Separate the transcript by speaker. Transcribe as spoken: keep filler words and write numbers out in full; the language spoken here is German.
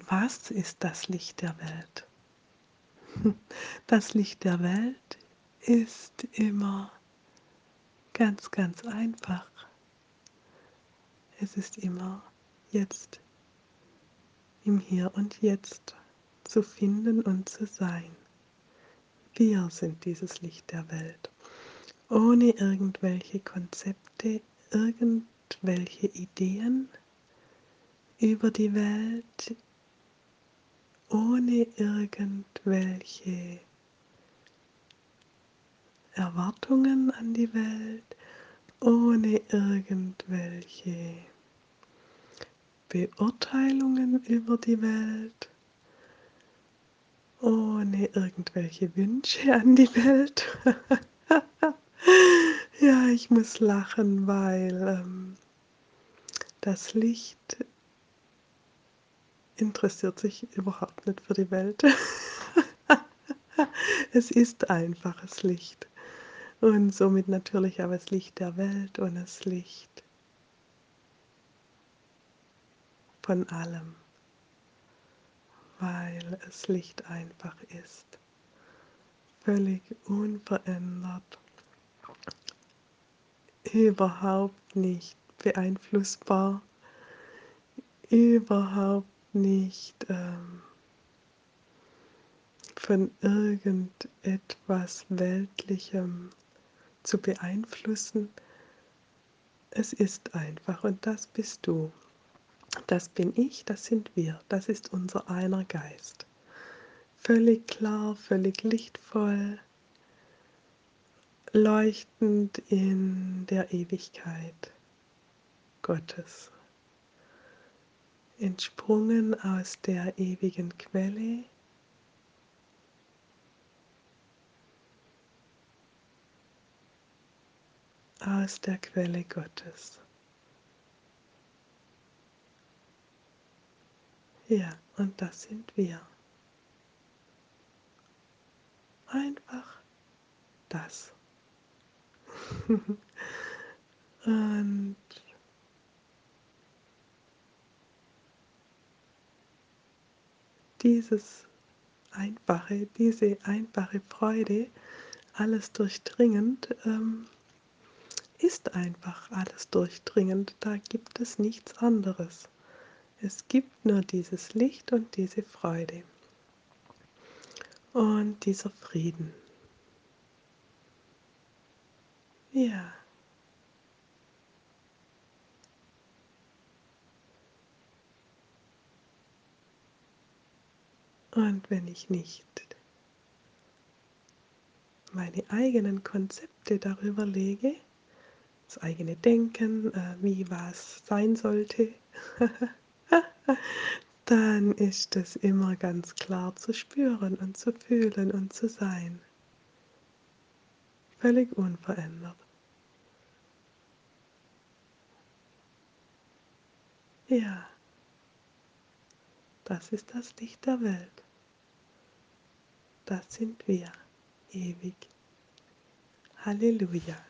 Speaker 1: Was ist das Licht der Welt? Das Licht der Welt ist immer ganz, ganz einfach. Es ist immer jetzt, im Hier und Jetzt zu finden und zu sein. Wir sind dieses Licht der Welt. Ohne irgendwelche Konzepte, irgendwelche Ideen über die Welt, ohne irgendwelche Erwartungen an die Welt, ohne irgendwelche Beurteilungen über die Welt, ohne irgendwelche Wünsche an die Welt. Ja, ich muss lachen, weil ähm, das Licht interessiert sich überhaupt nicht für die Welt. Es ist einfaches Licht und somit natürlich auch das Licht der Welt und das Licht von allem, weil es Licht einfach ist, völlig unverändert, überhaupt nicht beeinflussbar, überhaupt nicht ähm, von irgendetwas Weltlichem zu beeinflussen. Es ist einfach und das bist du. Das bin ich, das sind wir, das ist unser einer Geist. Völlig klar, völlig lichtvoll, leuchtend in der Ewigkeit Gottes. Entsprungen aus der ewigen Quelle, aus der Quelle Gottes. Ja, und das sind wir. Einfach das. Und dieses einfache, diese einfache Freude, alles durchdringend, ähm, ist einfach alles durchdringend. Da gibt es nichts anderes. Es gibt nur dieses Licht und diese Freude und dieser Frieden. Ja. Und wenn ich nicht meine eigenen Konzepte darüber lege, das eigene Denken, äh, wie was sein sollte, dann ist es immer ganz klar zu spüren und zu fühlen und zu sein. Völlig unverändert. Ja, das ist das Licht der Welt. Das sind wir, ewig. Halleluja.